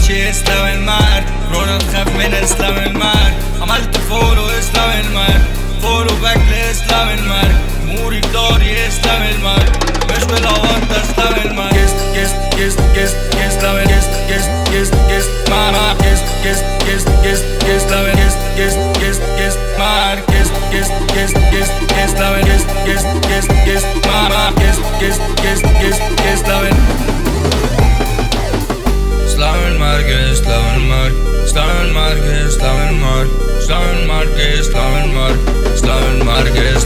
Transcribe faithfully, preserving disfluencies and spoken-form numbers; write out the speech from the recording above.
بقتش اسلام المارك، كورونا تخاف من اسلام المارك. عملت فولو اسلام المارك، فولو باك لاسلام المارك. جمهوري جداري اسلام المارك، مش بالأونطة اسلام المارك. كيس كيس كيس كيس كيس اسلام كيس كيس كيس كيس ماما كيس كيس كيس كيس كيس اسلام كيس كيس كيس كيس مارك كيس كيس كيس كيس كيس اسلام كيس كيس كيس كيس ماما كيس كيس كيس كيس كيس اسلام اسلام المارك اسلام المارك اسلام المارك اسلام المارك اسلام المارك اسلام المارك اسلام المارك